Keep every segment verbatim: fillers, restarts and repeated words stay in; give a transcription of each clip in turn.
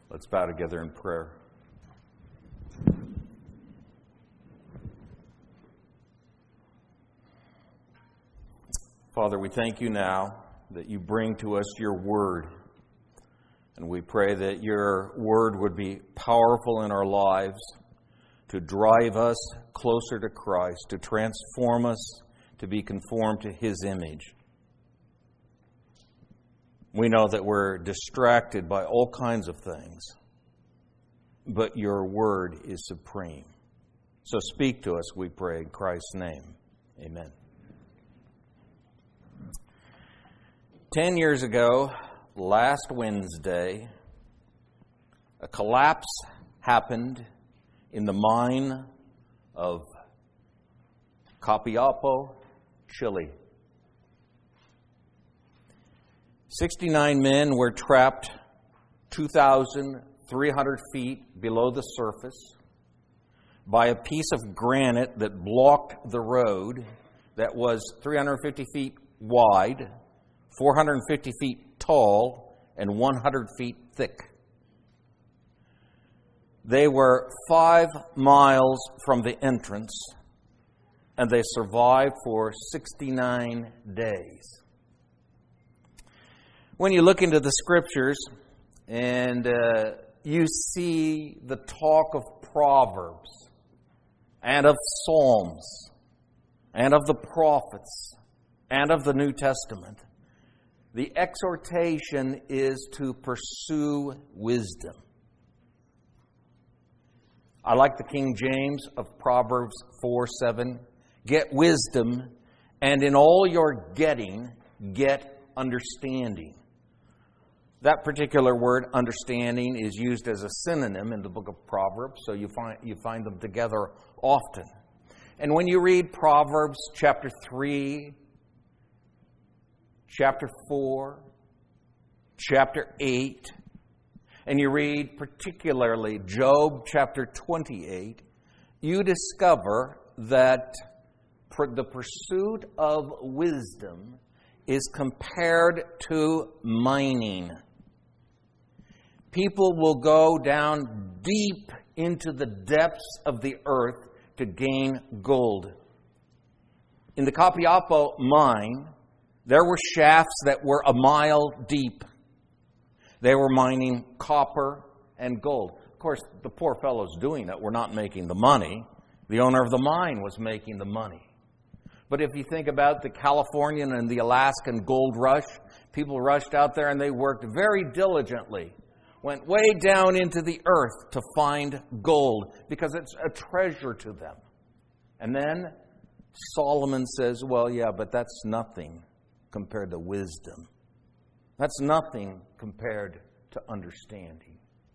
Let's bow together in prayer. Father, we thank you now that you bring to us your word. And we pray that your word would be powerful in our lives to drive us closer to Christ, to transform us, to be conformed to his image. We know that we're distracted by all kinds of things, but your word is supreme. So speak to us, we pray, in Christ's name. Amen. Ten years ago, last Wednesday, a collapse happened in the mine of Copiapo, Chile. sixty-nine men were trapped two thousand three hundred feet below the surface by a piece of granite that blocked the road that was three hundred fifty feet wide, four hundred fifty feet tall, and one hundred feet thick. They were five miles from the entrance, and they survived for sixty-nine days. When you look into the Scriptures and uh, you see the talk of Proverbs and of Psalms and of the prophets and of the New Testament, the exhortation is to pursue wisdom. I like the King James of Proverbs four seven. Get wisdom, and in all your getting, get understanding. That particular word, understanding, is used as a synonym in the book of Proverbs, so you find you find them together often. And when you read Proverbs chapter three, chapter four, chapter eight, and you read particularly Job chapter twenty-eight, you discover that the pursuit of wisdom is compared to mining. People will go down deep into the depths of the earth to gain gold. In the Copiapo mine, there were shafts that were a mile deep. They were mining copper and gold. Of course, the poor fellows doing it were not making the money. The owner of the mine was making the money. But if you think about the Californian and the Alaskan gold rush, people rushed out there and they worked very diligently, went way down into the earth to find gold because it's a treasure to them. And then Solomon says, well, yeah, but that's nothing compared to wisdom. That's nothing compared to understanding.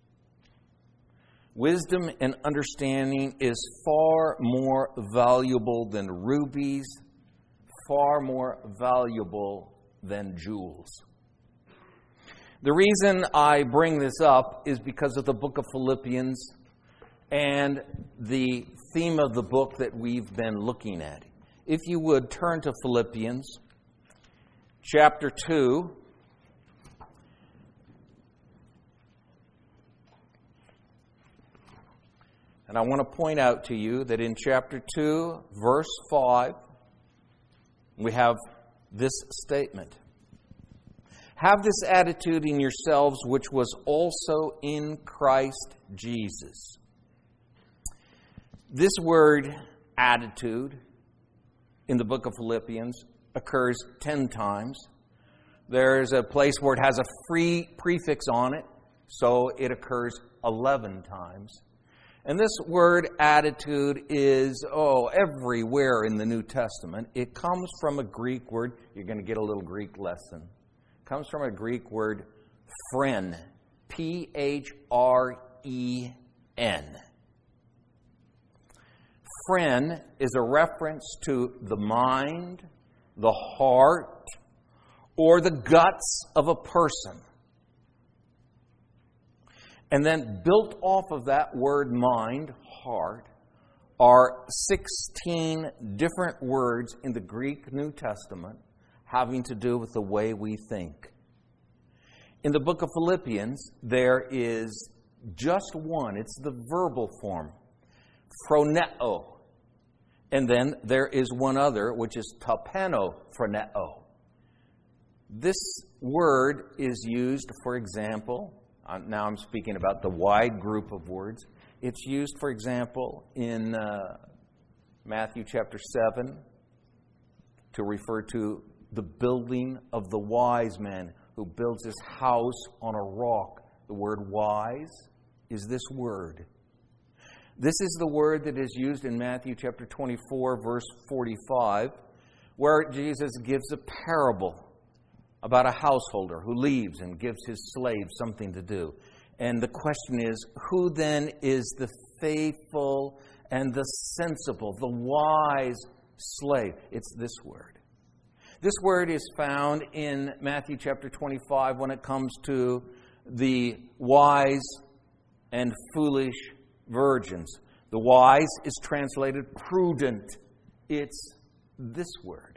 Wisdom and understanding is far more valuable than rubies, far more valuable than jewels. The reason I bring this up is because of the book of Philippians and the theme of the book that we've been looking at. If you would turn to Philippians chapter two. And I want to point out to you that in chapter two, verse five, we have this statement. Have this attitude in yourselves, which was also in Christ Jesus. This word, attitude, in the book of Philippians occurs ten times. There's a place where it has a free prefix on it, so it occurs eleven times. And this word attitude is, oh, everywhere in the New Testament. It comes from a Greek word. You're going to get a little Greek lesson. It comes from a Greek word, phren, P H R E N. Phren is a reference to the mind, the heart, or the guts of a person. And then built off of that word mind, heart, are sixteen different words in the Greek New Testament having to do with the way we think. In the book of Philippians, there is just one. It's the verbal form. Phroneo. And then there is one other, which is tapeno phroneo. This word is used, for example, uh, now I'm speaking about the wide group of words. It's used, for example, in uh, Matthew chapter seven to refer to the building of the wise man who builds his house on a rock. The word wise is this word. This is the word that is used in Matthew chapter twenty-four, verse forty-five, where Jesus gives a parable about a householder who leaves and gives his slave something to do. And the question is, who then is the faithful and the sensible, the wise slave? It's this word. This word is found in Matthew chapter twenty-five when it comes to the wise and foolish virgins. The wise is translated prudent. It's this word.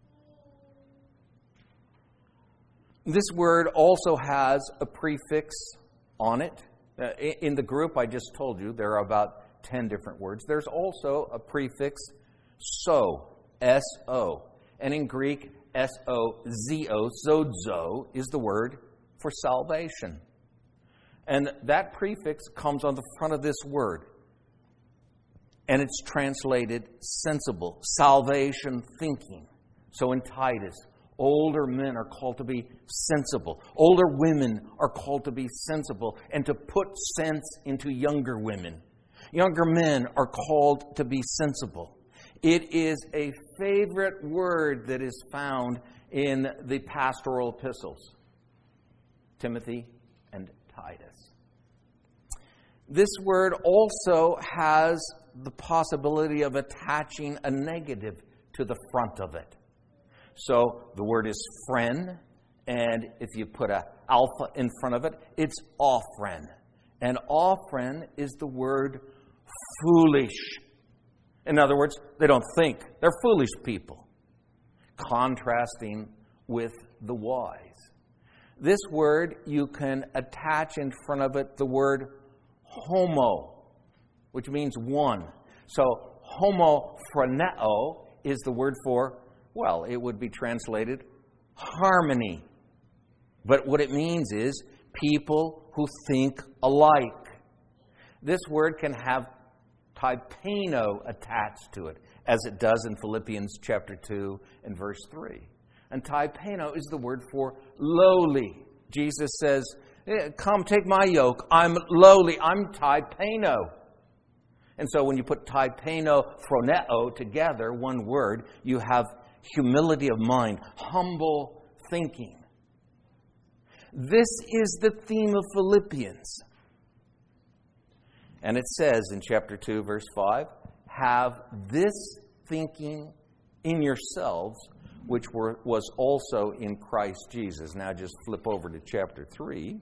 This word also has a prefix on it. Uh, in the group I just told you, there are about ten different words. There's also a prefix so, S O. And in Greek, S O Z O, zozo, is the word for salvation. And that prefix comes on the front of this word. And it's translated sensible, salvation thinking. So in Titus, older men are called to be sensible. Older women are called to be sensible and to put sense into younger women. Younger men are called to be sensible. It is a favorite word that is found in the pastoral epistles, Timothy and Titus. This word also has the possibility of attaching a negative to the front of it. So the word is phren, and if you put a alpha in front of it, it's ophren. And ophren is the word foolish. In other words, they don't think. They're foolish people. Contrasting with the wise. This word, you can attach in front of it the word homo, which means one. So homophroneo is the word for, well, it would be translated harmony. But what it means is people who think alike. This word can have typeno attached to it, as it does in Philippians chapter two and verse three. And typeno is the word for lowly. Jesus says, come take my yoke. I'm lowly. I'm typeno. And so when you put typeno, phroneo together, one word, you have humility of mind, humble thinking. This is the theme of Philippians. And it says in chapter two, verse five, have this thinking in yourselves, which were, was also in Christ Jesus. Now just flip over to chapter three.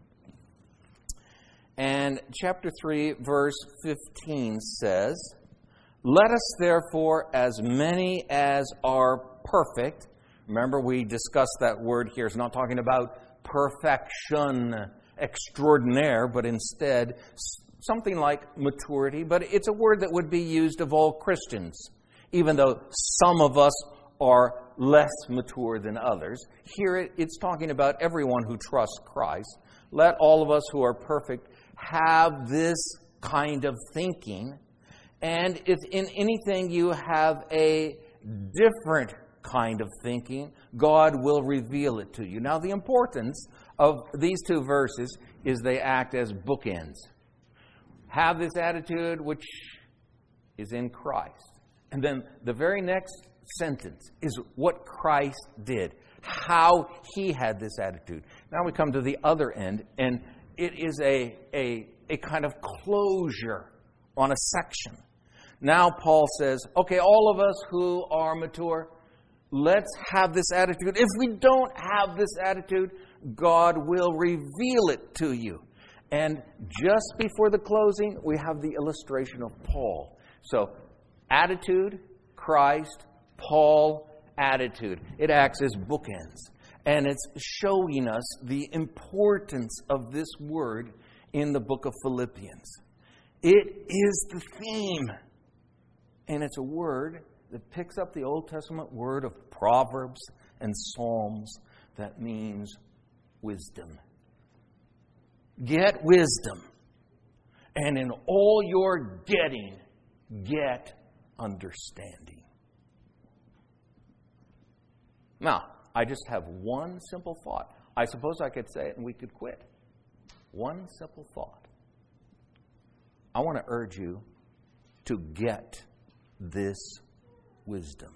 And chapter three, verse fifteen says, let us therefore, as many as are perfect. Remember, we discussed that word here. It's not talking about perfection extraordinaire, but instead something like maturity. But it's a word that would be used of all Christians, even though some of us are less mature than others. Here it's talking about everyone who trusts Christ. Let all of us who are perfect have this kind of thinking. And if in anything you have a different kind of thinking, God will reveal it to you. Now, the importance of these two verses is they act as bookends. Have this attitude which is in Christ. And then the very next sentence is what Christ did, how he had this attitude. Now we come to the other end, and it is a, a, a kind of closure on a section. Now Paul says, okay, all of us who are mature, let's have this attitude. If we don't have this attitude, God will reveal it to you. And just before the closing, we have the illustration of Paul. So, attitude, Christ, Paul, attitude. It acts as bookends. And it's showing us the importance of this word in the book of Philippians. It is the theme. And it's a word that picks up the Old Testament word of Proverbs and Psalms that means wisdom. Get wisdom. And in all your getting, get understanding. Now, I just have one simple thought. I suppose I could say it and we could quit. One simple thought. I want to urge you to get this wisdom.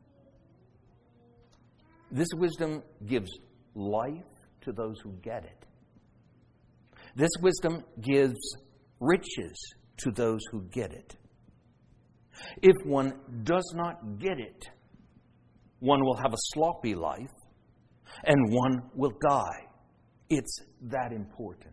This wisdom gives life to those who get it. This wisdom gives riches to those who get it. If one does not get it, one will have a sloppy life and one will die. It's that important.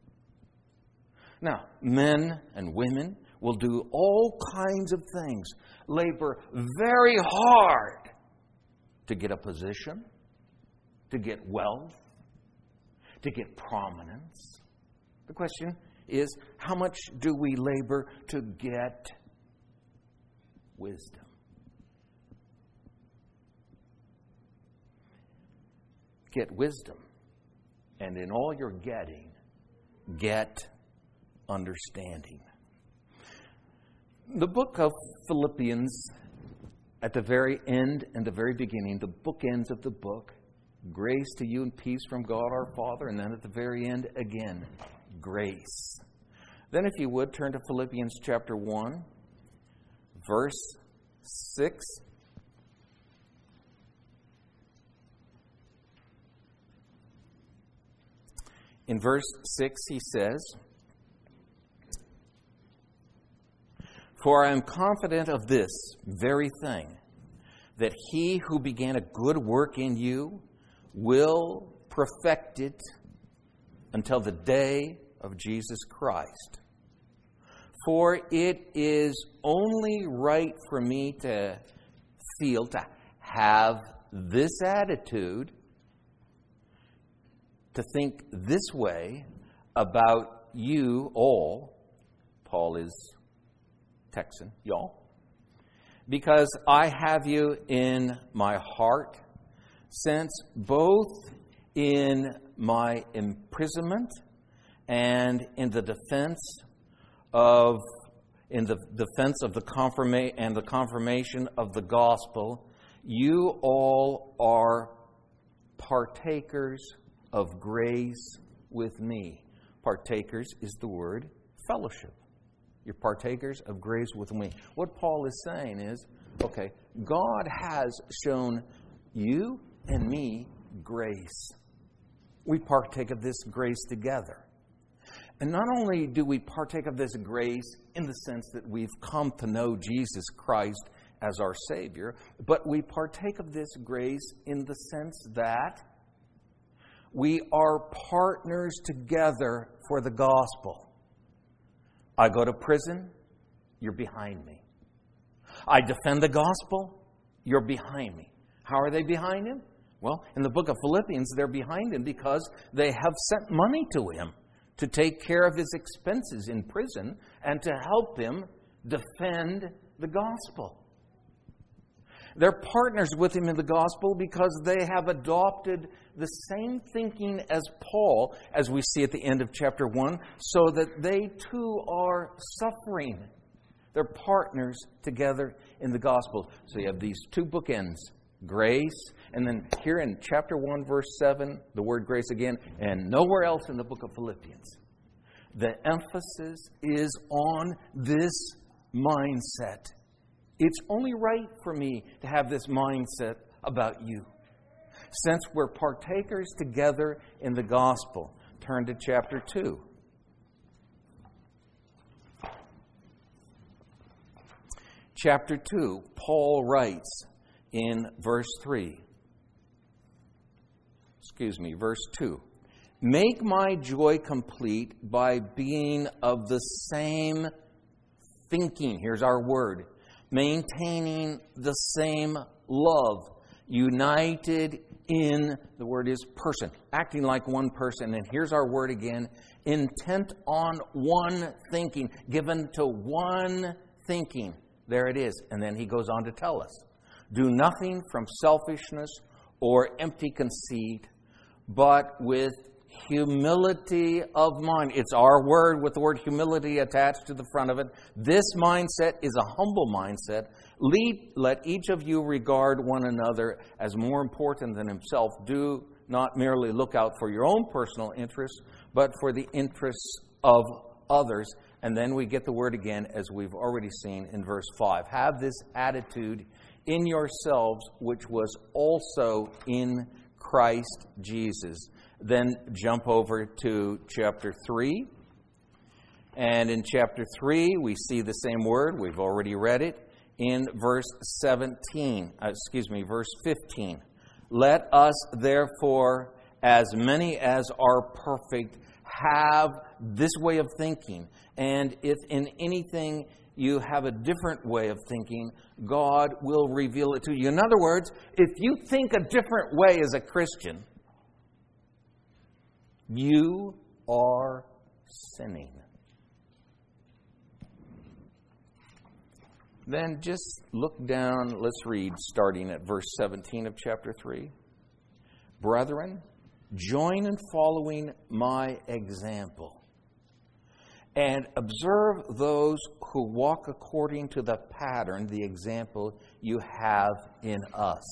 Now, men and women will do all kinds of things, labor very hard to get a position, to get wealth, to get prominence. The question is, how much do we labor to get wisdom? Get wisdom, and in all you're getting, get understanding. The book of Philippians, at the very end and the very beginning, the bookends of the book, grace to you and peace from God our Father, and then at the very end again, grace. Then if you would, turn to Philippians chapter one, verse six. In verse six he says, "For I am confident of this very thing, that he who began a good work in you will perfect it until the day of Jesus Christ. For it is only right for me to feel, to have this attitude, to think this way about you all." Paul is Texan, y'all. "Because I have you in my heart, since both in my imprisonment and in the defense of in the defense of the confirmation and the confirmation of the gospel, you all are partakers of grace with me." Partakers is the word fellowship. You're partakers of grace with me. What Paul is saying is, okay, God has shown you and me grace. We partake of this grace together. And not only do we partake of this grace in the sense that we've come to know Jesus Christ as our Savior, but we partake of this grace in the sense that we are partners together for the gospel. I go to prison, you're behind me. I defend the gospel, you're behind me. How are they behind him? Well, in the book of Philippians, they're behind him because they have sent money to him to take care of his expenses in prison and to help him defend the gospel. They're partners with him in the gospel because they have adopted the same thinking as Paul, as we see at the end of chapter one, so that they too are suffering. They're partners together in the gospel. So you have these two bookends, grace, and then here in chapter one, verse seven, the word grace again, and nowhere else in the book of Philippians. The emphasis is on this mindset. It's only right for me to have this mindset about you. Since we're partakers together in the gospel, turn to chapter two. Chapter two, Paul writes in verse three. Excuse me, verse two. "Make my joy complete by being of the same thinking." Here's our word. "Maintaining the same love, united in, the word is person, acting like one person. And here's our word again, intent on one thinking, given to one thinking. There it is. And then he goes on to tell us, do nothing from selfishness or empty conceit, but with humility of mind. It's our word with the word humility attached to the front of it. This mindset is a humble mindset. Lead, let each of you regard one another as more important than himself. Do not merely look out for your own personal interests, but for the interests of others. And then we get the word again, as we've already seen in verse five. Have this attitude in yourselves, which was also in Christ Jesus. Then jump over to chapter three. And in chapter three, we see the same word. We've already read it in verse seventeen. Uh, excuse me, verse fifteen. Let us therefore, as many as are perfect, have this way of thinking. And if in anything you have a different way of thinking, God will reveal it to you. In other words, if you think a different way as a Christian, you are sinning. Then just look down, let's read starting at verse seventeen of chapter three. Brethren, join in following my example, and observe those who walk according to the pattern, the example you have in us.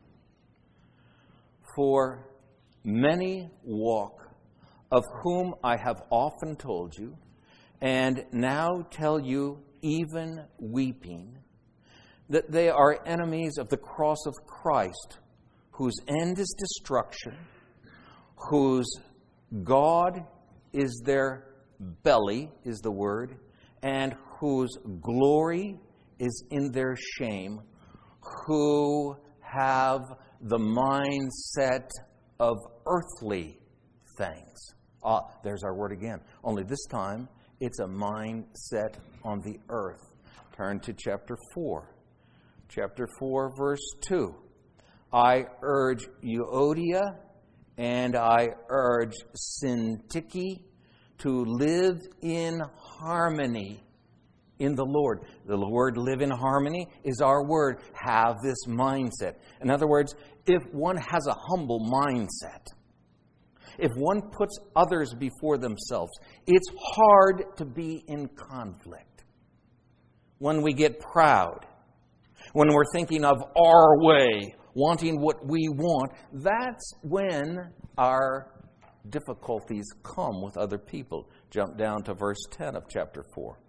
For many walk, of whom I have often told you, and now tell you, even weeping, that they are enemies of the cross of Christ, whose end is destruction, whose God is their belly, is the word, and whose glory is in their shame, who have the mindset of earthly things. Ah, there's our word again. Only this time, it's a mindset on the earth. Turn to chapter four. Chapter four, verse two. I urge Euodia and I urge Syntyche to live in harmony in the Lord. The word live in harmony is our word, have this mindset. In other words, if one has a humble mindset, if one puts others before themselves, it's hard to be in conflict. When we get proud, when we're thinking of our way, wanting what we want, that's when our difficulties come with other people. Jump down to verse ten of chapter four.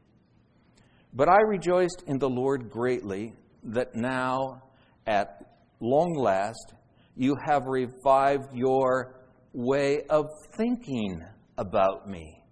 But I rejoiced in the Lord greatly that now, at long last, you have revived your way of thinking about me.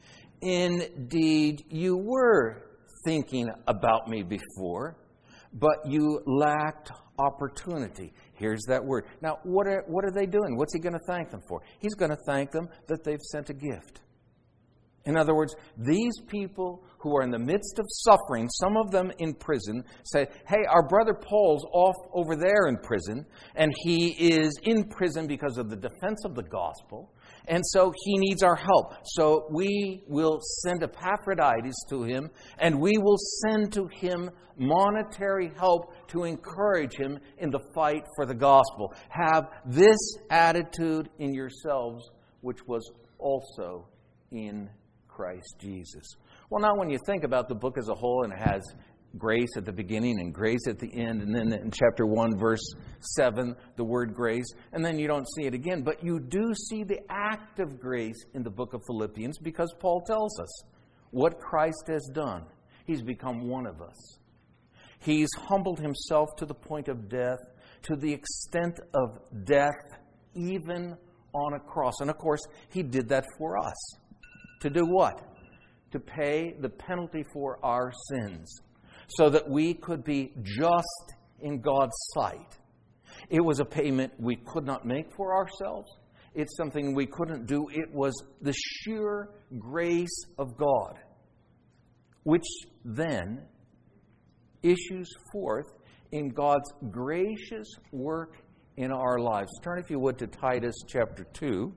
Indeed, you were thinking about me before, but you lacked opportunity. Here's that word. Now, what are, what are they doing? What's he going to thank them for? He's going to thank them that they've sent a gift. In other words, these people who are in the midst of suffering, some of them in prison, say, hey, our brother Paul's off over there in prison, and he is in prison because of the defense of the gospel, and so he needs our help. So we will send Epaphroditus to him, and we will send to him monetary help to encourage him in the fight for the gospel. Have this attitude in yourselves, which was also in Christ Jesus. Well, now when you think about the book as a whole, and it has grace at the beginning and grace at the end, and then in chapter one, verse seven, the word grace, and then you don't see it again, but you do see the act of grace in the book of Philippians, because Paul tells us what Christ has done. He's become one of us. He's humbled himself to the point of death, to the extent of death, even on a cross. And of course, he did that for us. To do what? To pay the penalty for our sins, so that we could be just in God's sight. It was a payment we could not make for ourselves. It's something we couldn't do. It was the sheer grace of God, which then issues forth in God's gracious work in our lives. Turn, if you would, to Titus chapter two.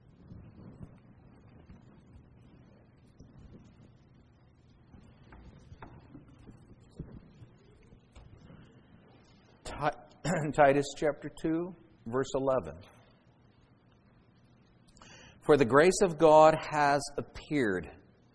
Titus chapter two, verse eleven. For the grace of God has appeared,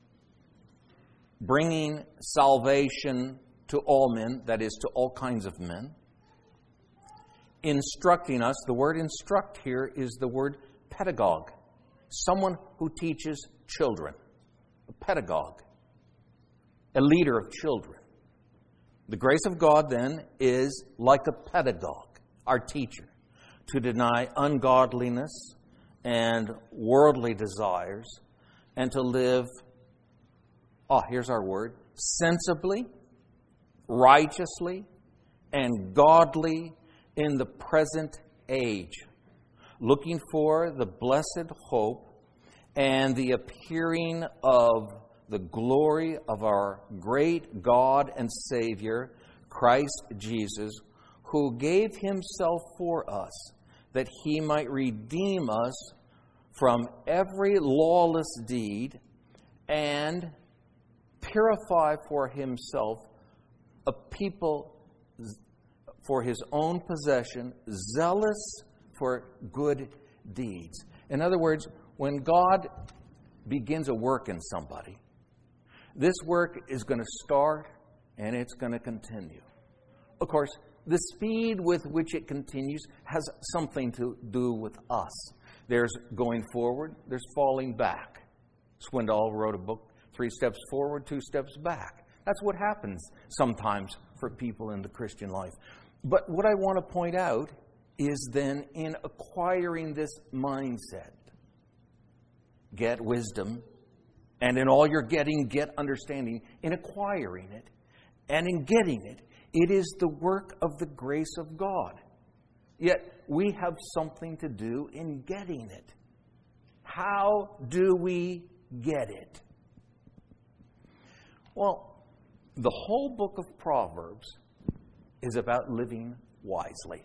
bringing salvation to all men, that is, to all kinds of men, instructing us. The word instruct here is the word pedagogue, someone who teaches children, a pedagogue, a leader of children. The grace of God, then, is like a pedagogue, our teacher, to deny ungodliness and worldly desires, and to live, oh, here's our word, sensibly, righteously, and godly in the present age, looking for the blessed hope and the appearing of the glory of our great God and Savior, Christ Jesus, who gave himself for us, that he might redeem us from every lawless deed and purify for himself a people for his own possession, zealous for good deeds. In other words, when God begins a work in somebody, this work is going to start and it's going to continue. Of course, the speed with which it continues has something to do with us. There's going forward, there's falling back. Swindoll wrote a book, Three Steps Forward, Two Steps Back. That's what happens sometimes for people in the Christian life. But what I want to point out is then in acquiring this mindset, get wisdom, and in all you're getting, get understanding. In acquiring it and in getting it, it is the work of the grace of God. Yet we have something to do in getting it. How do we get it? Well, the whole book of Proverbs is about living wisely.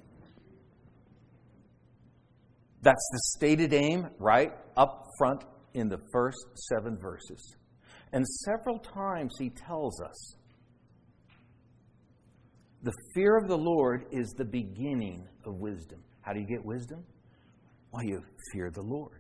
That's the stated aim right up front in the first seven verses. And several times he tells us the fear of the Lord is the beginning of wisdom. How do you get wisdom? Well, you fear the Lord.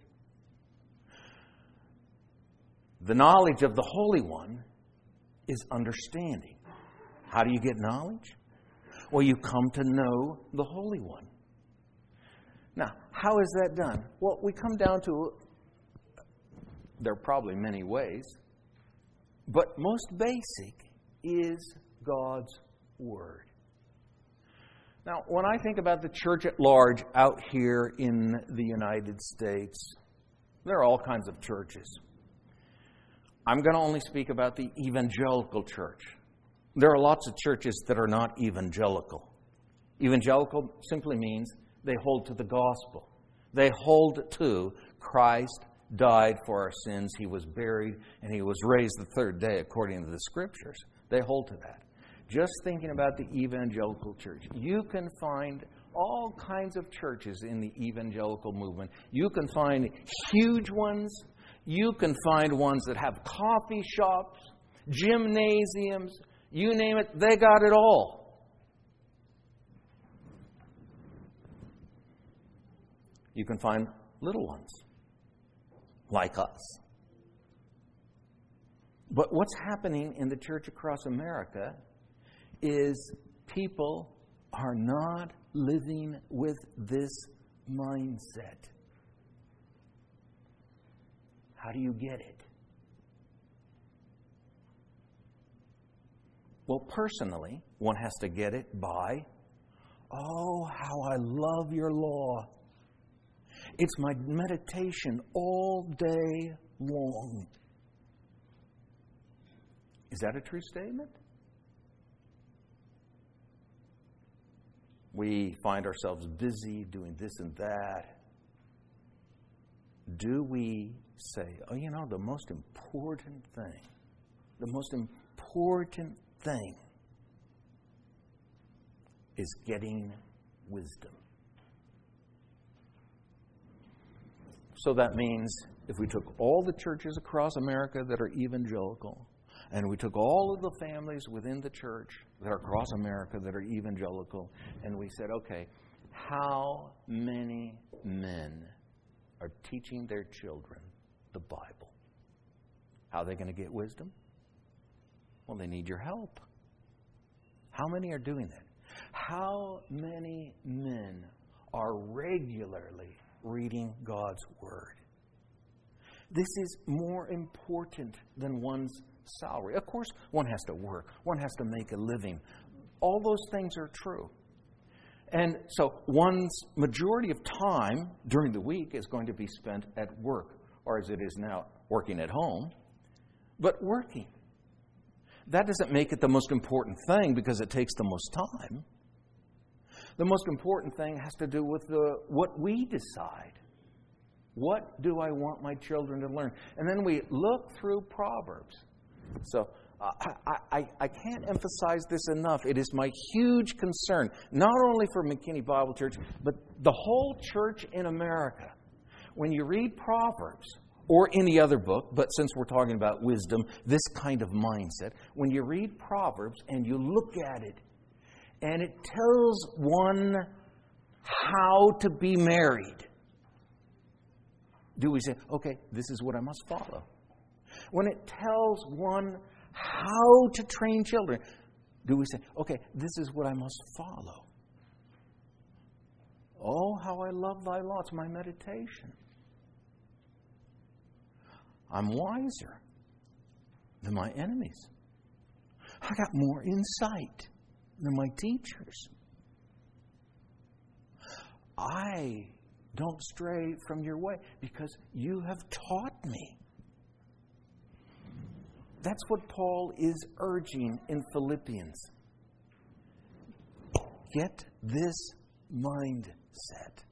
The knowledge of the Holy One is understanding. How do you get knowledge? Well, you come to know the Holy One. Now, how is that done? Well, we come down to, there are probably many ways, but most basic is God's Word. Now, when I think about the church at large out here in the United States, there are all kinds of churches. I'm going to only speak about the evangelical church. There are lots of churches that are not evangelical. Evangelical simply means they hold to the gospel. They hold to Christ died for our sins, he was buried, and he was raised the third day according to the Scriptures. They hold to that. Just thinking about the evangelical church, you can find all kinds of churches in the evangelical movement. You can find huge ones. You can find ones that have coffee shops, gymnasiums, you name it, they got it all. You can find little ones like us. But what's happening in the church across America is people are not living with this mindset. How do you get it? Well, personally, one has to get it by, oh, how I love your law. It's my meditation all day long. Is that a true statement? We find ourselves busy doing this and that. Do we say, oh, you know, the most important thing, the most important thing is getting wisdom. So that means if we took all the churches across America that are evangelical, and we took all of the families within the church that are across America that are evangelical, and we said, okay, how many men are teaching their children the Bible? How are they going to get wisdom? Well, they need your help. How many are doing that? How many men are regularly reading God's Word? This is more important than one's salary. Of course, one has to work. One has to make a living. All those things are true. And so one's majority of time during the week is going to be spent at work, or as it is now, working at home, but working. That doesn't make it the most important thing because it takes the most time. The most important thing has to do with the, what we decide. What do I want my children to learn? And then we look through Proverbs. So uh, I, I, I can't emphasize this enough. It is my huge concern, not only for McKinney Bible Church, but the whole church in America. When you read Proverbs, or any other book, but since we're talking about wisdom, this kind of mindset, when you read Proverbs and you look at it, and it tells one how to be married, do we say, okay, this is what I must follow? When it tells one how to train children, do we say, okay, this is what I must follow? Oh, how I love thy law. It's my meditation. I'm wiser than my enemies. I got more insight than my teachers. I don't stray from your way because you have taught me. That's what Paul is urging in Philippians. Get this mindset.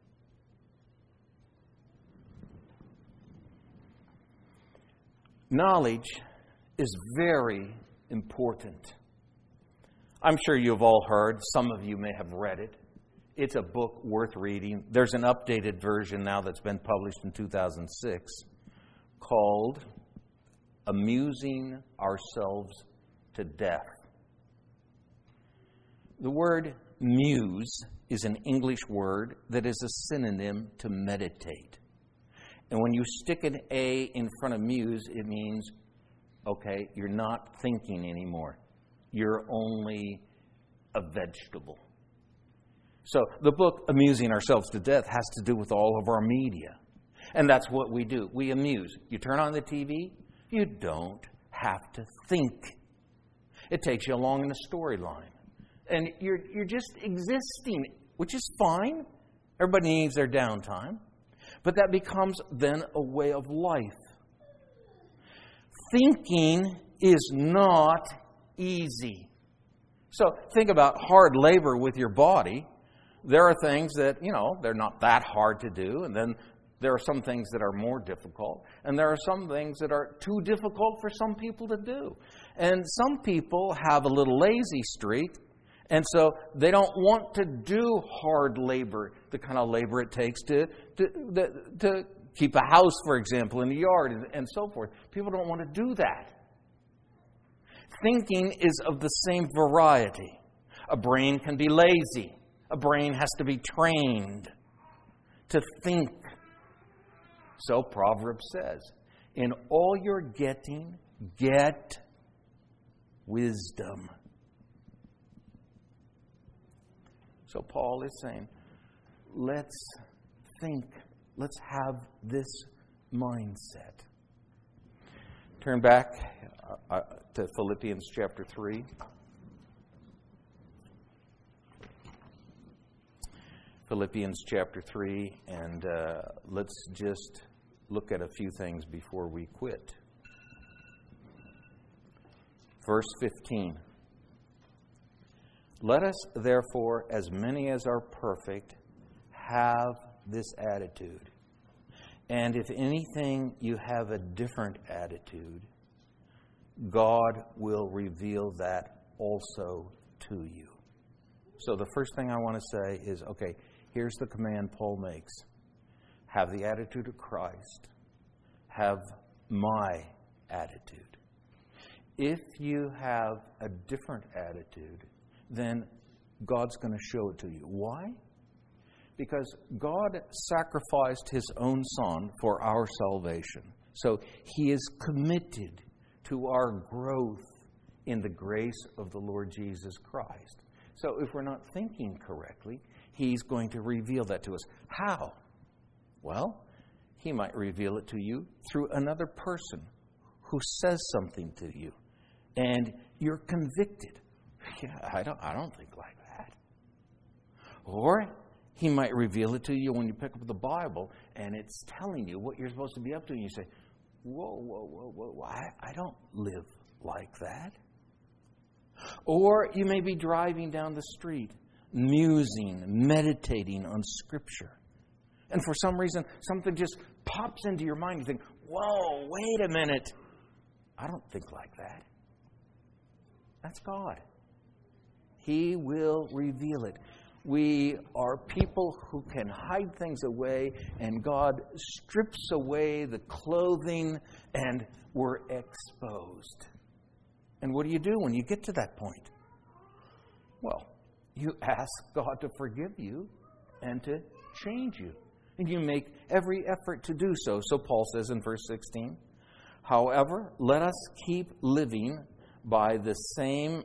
Knowledge is very important. I'm sure you've all heard, some of you may have read it. It's a book worth reading. There's an updated version now that's been published in two thousand six called Amusing Ourselves to Death. The word muse is an English word that is a synonym to meditate. And when you stick an A in front of muse, it means, okay, you're not thinking anymore. You're only a vegetable. So the book Amusing Ourselves to Death has to do with all of our media. And that's what we do. We amuse. You turn on the T V, you don't have to think. It takes you along in a storyline. And you're, you're just existing, which is fine. Everybody needs their downtime. But that becomes then a way of life. Thinking is not easy. So think about hard labor with your body. There are things that, you know, they're not that hard to do. And then there are some things that are more difficult. And there are some things that are too difficult for some people to do. And some people have a little lazy streak. And so they don't want to do hard labor, the kind of labor it takes to, to, to keep a house, for example, in the yard and, and so forth. People don't want to do that. Thinking is of the same variety. A brain can be lazy. A brain has to be trained to think. So Proverbs says, in all you're getting, get wisdom. So Paul is saying, let's think, let's have this mindset. Turn back uh, to Philippians chapter three. Philippians chapter three, and uh, let's just look at a few things before we quit. Verse fifteen. Let us, therefore, as many as are perfect, have this attitude. And if anything you have a different attitude, God will reveal that also to you. So the first thing I want to say is, okay, here's the command Paul makes. have the attitude of Christ. Have my attitude. If you have a different attitude, then God's going to show it to you. Why? Because God sacrificed His own Son for our salvation. So He is committed to our growth in the grace of the Lord Jesus Christ. So if we're not thinking correctly, He's going to reveal that to us. How? Well, He might reveal it to you through another person who says something to you, and you're convicted. Yeah, I don't, I don't think like that. Or He might reveal it to you when you pick up the Bible, and it's telling you what you're supposed to be up to, and you say, whoa, whoa, whoa, whoa, whoa. I, I don't live like that. Or you may be driving down the street, musing, meditating on Scripture. And for some reason, something just pops into your mind. You think, whoa, wait a minute. I don't think like that. That's God. He will reveal it. We are people who can hide things away, and God strips away the clothing, and we're exposed. And what do you do when you get to that point? Well, you ask God to forgive you and to change you. And you make every effort to do so. So Paul says in verse sixteen, however, let us keep living by the same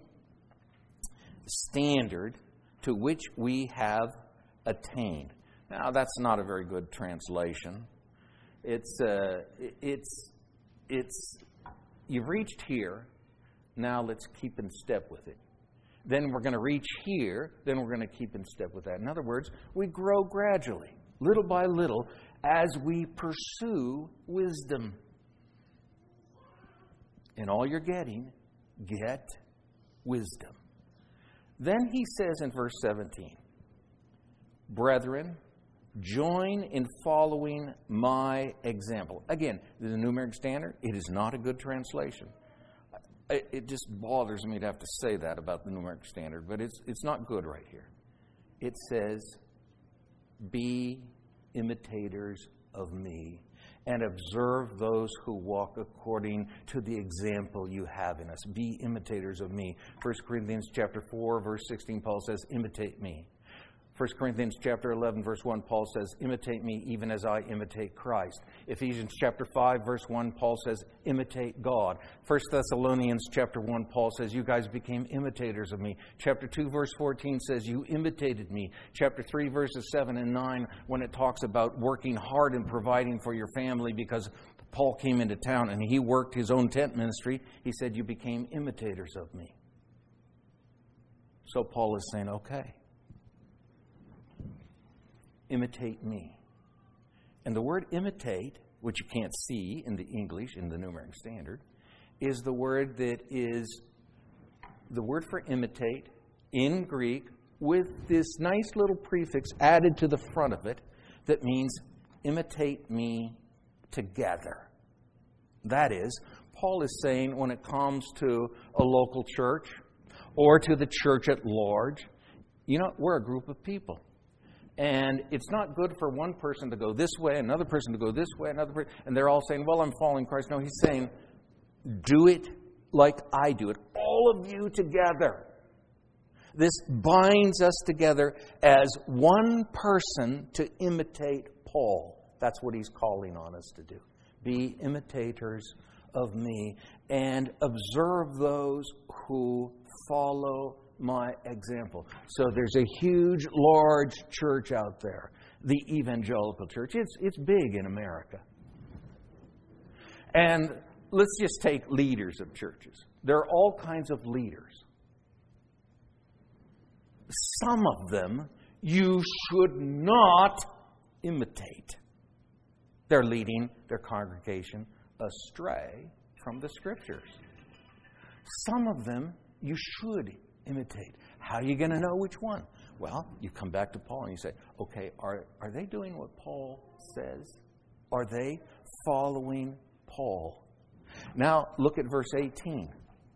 standard to which we have attained. Now, that's not a very good translation. It's, uh, it's, it's, you've reached here, now let's keep in step with it. Then we're going to reach here, then we're going to keep in step with that. In other words, we grow gradually, little by little, as we pursue wisdom. In all you're getting, get wisdom. Then he says in verse seventeen, brethren, join in following my example. Again, the New American Standard, it is not a good translation. It just bothers me to have to say that about the New American Standard, but it's it's not good right here. It says, be imitators of me and observe those who walk according to the example you have in us. Be imitators of me. First Corinthians chapter four, verse sixteen, Paul says, imitate me. First Corinthians chapter eleven, verse one, Paul says, imitate me even as I imitate Christ. Ephesians chapter five, verse one, Paul says, imitate God. First Thessalonians chapter one, Paul says, you guys became imitators of me. Chapter two, verse fourteen says, you imitated me. Chapter three, verses seven and nine, when it talks about working hard and providing for your family, because Paul came into town and he worked his own tent ministry, he said, you became imitators of me. So Paul is saying, okay, imitate me. And the word imitate, which you can't see in the English, in the New American Standard, is the word that is the word for imitate in Greek with this nice little prefix added to the front of it that means imitate me together. That is, Paul is saying when it comes to a local church or to the church at large, you know, we're a group of people. And it's not good for one person to go this way, another person to go this way, another person, and they're all saying, well, I'm following Christ. No, he's saying, do it like I do it. All of you together. This binds us together as one person to imitate Paul. That's what he's calling on us to do. Be imitators of me and observe those who follow my example. So there's a huge, large church out there, the evangelical church. It's it's big in America. And let's just take leaders of churches. There are all kinds of leaders. Some of them you should not imitate. They're leading their congregation astray from the Scriptures. Some of them you should imitate. How are you going to know which one? Well, you come back to Paul and you say, okay, are, are they doing what Paul says? Are they following Paul? Now, look at verse eighteen.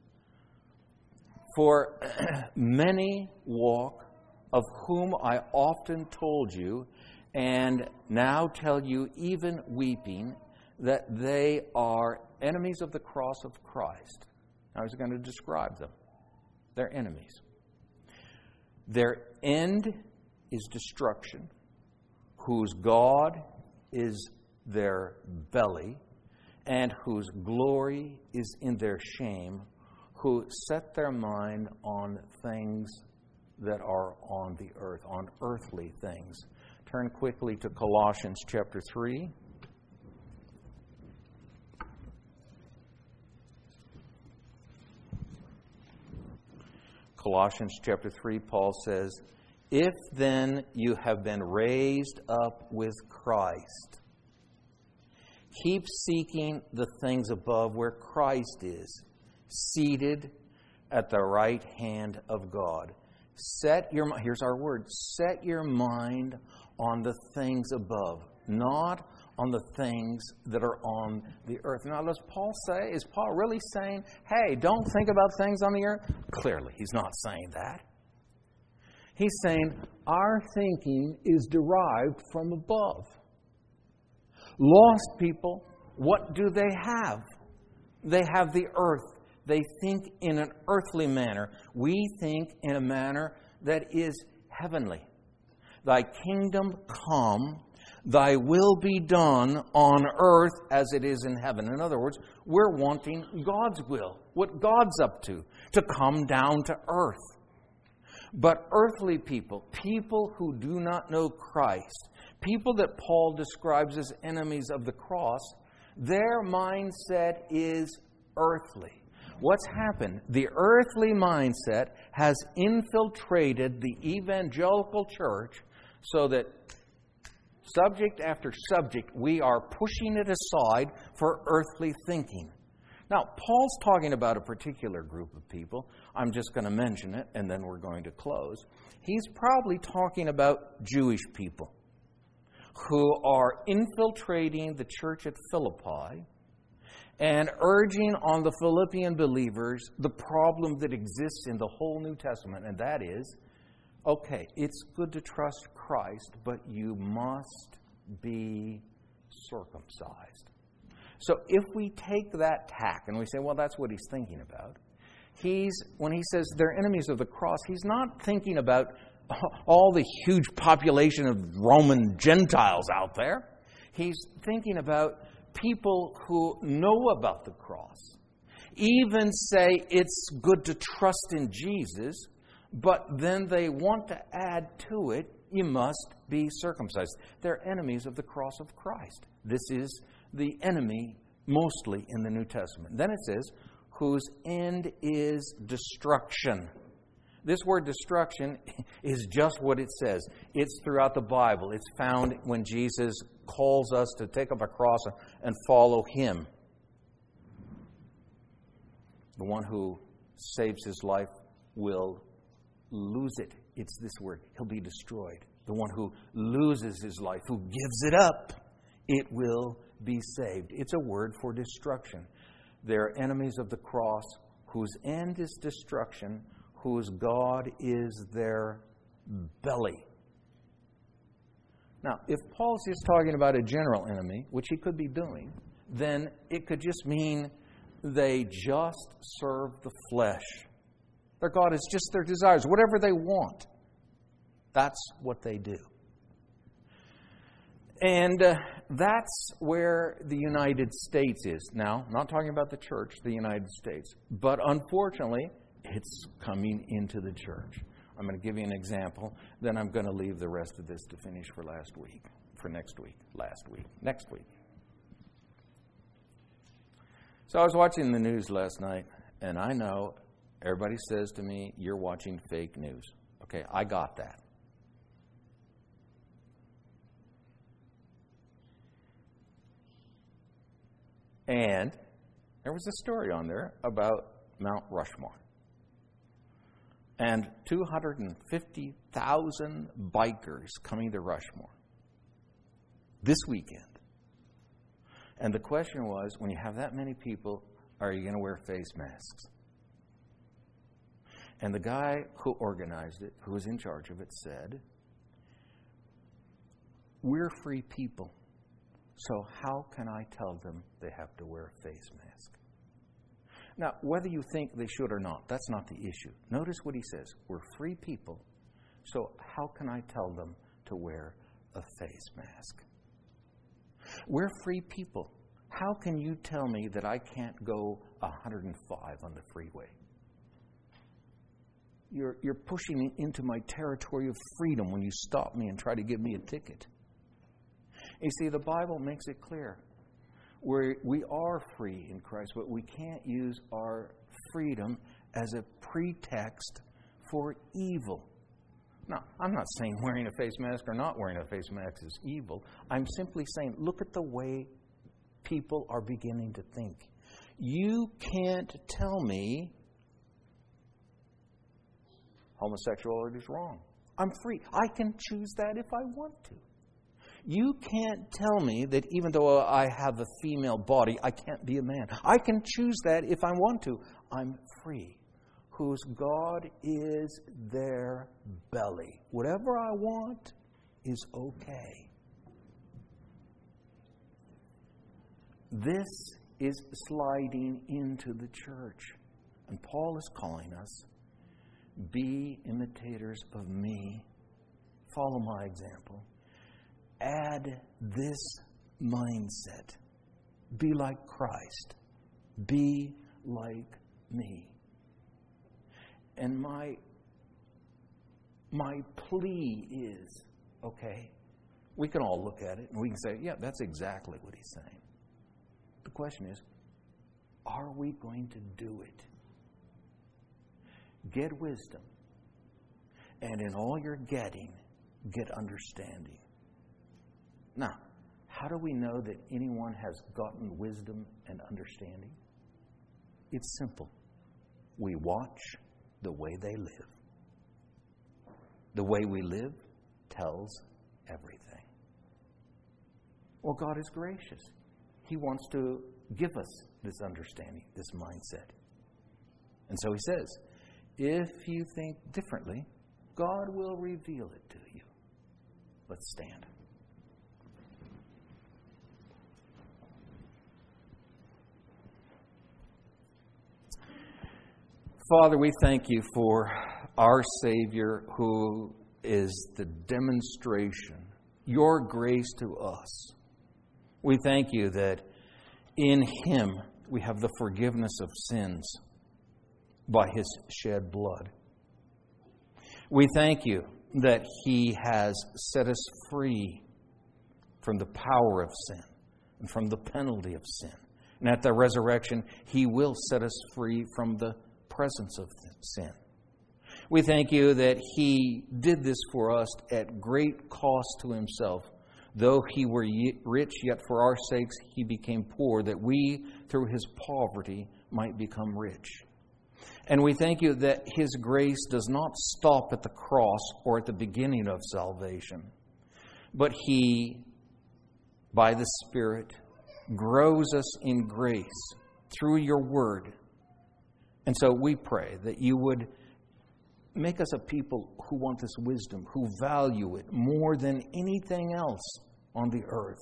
For many walk, of whom I often told you, and now tell you, even weeping, that they are enemies of the cross of Christ. Now he's going to describe them. They're enemies. Their end is destruction, whose God is their belly, and whose glory is in their shame, who set their mind on things that are on the earth, on earthly things. Turn quickly to Colossians chapter three. Colossians chapter three, Paul says, "If then you have been raised up with Christ, keep seeking the things above where Christ is, seated at the right hand of God. Set your here's our word, set your mind on the things above, not on the things that are on the earth." Now, does Paul say, is Paul really saying, hey, don't think about things on the earth? Clearly, he's not saying that. He's saying our thinking is derived from above. Lost people, what do they have? They have the earth. They think in an earthly manner. We think in a manner that is heavenly. Thy kingdom come, thy will be done on earth as it is in heaven. In other words, we're wanting God's will, what God's up to, to come down to earth. But earthly people, people who do not know Christ, people that Paul describes as enemies of the cross, their mindset is earthly. What's happened? The earthly mindset has infiltrated the evangelical church so that subject after subject, we are pushing it aside for earthly thinking. Now, Paul's talking about a particular group of people. I'm just going to mention it, and then we're going to close. He's probably talking about Jewish people who are infiltrating the church at Philippi and urging on the Philippian believers the problem that exists in the whole New Testament, and that is, okay, it's good to trust Christ, but you must be circumcised. So if we take that tack and we say, well, that's what he's thinking about, he's when he says they're enemies of the cross, he's not thinking about all the huge population of Roman Gentiles out there. He's thinking about people who know about the cross, even say it's good to trust in Jesus, but then they want to add to it, you must be circumcised. They're enemies of the cross of Christ. This is the enemy mostly in the New Testament. Then it says, whose end is destruction. This word destruction is just what it says. It's throughout the Bible. It's found when Jesus calls us to take up a cross and follow Him. The one who saves his life will lose it. It's this word. He'll be destroyed. The one who loses his life, who gives it up, it will be saved. It's a word for destruction. They're enemies of the cross, whose end is destruction, whose God is their belly. Now, if Paul's just talking about a general enemy, which he could be doing, then it could just mean they just serve the flesh. Their God is just their desires, whatever they want. That's what they do. And uh, that's where the United States is. Now, I'm not talking about the church, the United States. But unfortunately, it's coming into the church. I'm going to give you an example. Then I'm going to leave the rest of this to finish for last week. For next week. Last week. Next week. So I was watching the news last night, and I know everybody says to me, you're watching fake news. Okay, I got that. And there was a story on there about Mount Rushmore. And two hundred fifty thousand bikers coming to Rushmore this weekend. And the question was, when you have that many people, are you going to wear face masks? And the guy who organized it, who was in charge of it, said, we're free people. So how can I tell them they have to wear a face mask? Now, whether you think they should or not, that's not the issue. Notice what he says. We're free people. So how can I tell them to wear a face mask? We're free people. How can you tell me that I can't go one hundred five on the freeway? You're, you're pushing me into my territory of freedom when you stop me and try to give me a ticket. You see, the Bible makes it clear. We're, we are free in Christ, but we can't use our freedom as a pretext for evil. Now, I'm not saying wearing a face mask or not wearing a face mask is evil. I'm simply saying, look at the way people are beginning to think. You can't tell me homosexuality is wrong. I'm free. I can choose that if I want to. You can't tell me that even though I have a female body, I can't be a man. I can choose that if I want to. I'm free. Whose God is their belly. Whatever I want is okay. This is sliding into the church. And Paul is calling us, be imitators of me. Follow my example. Add this mindset. Be like Christ. Be like me. And my, my plea is, okay, we can all look at it and we can say, yeah, that's exactly what he's saying. The question is, are we going to do it? Get wisdom. And in all you're getting, get understanding. Now, how do we know that anyone has gotten wisdom and understanding? It's simple. We watch the way they live. The way we live tells everything. Well, God is gracious. He wants to give us this understanding, this mindset. And so he says, if you think differently, God will reveal it to you. Let's stand. Father, we thank you for our Savior who is the demonstration, your grace to us. We thank you that in Him we have the forgiveness of sins by His shed blood. We thank you that He has set us free from the power of sin and from the penalty of sin. And at the resurrection, He will set us free from the presence of sin. We thank you that He did this for us at great cost to Himself. Though He were rich, yet for our sakes He became poor, that we, through His poverty, might become rich. And we thank you that His grace does not stop at the cross or at the beginning of salvation, but He, by the Spirit, grows us in grace through your word. And so we pray that you would make us a people who want this wisdom, who value it more than anything else on the earth.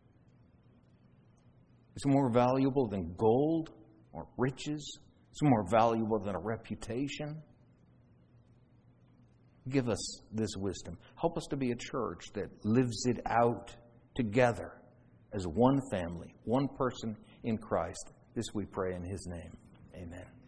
It's more valuable than gold or riches. It's more valuable than a reputation. Give us this wisdom. Help us to be a church that lives it out together as one family, one person in Christ. This we pray in His name. Amen.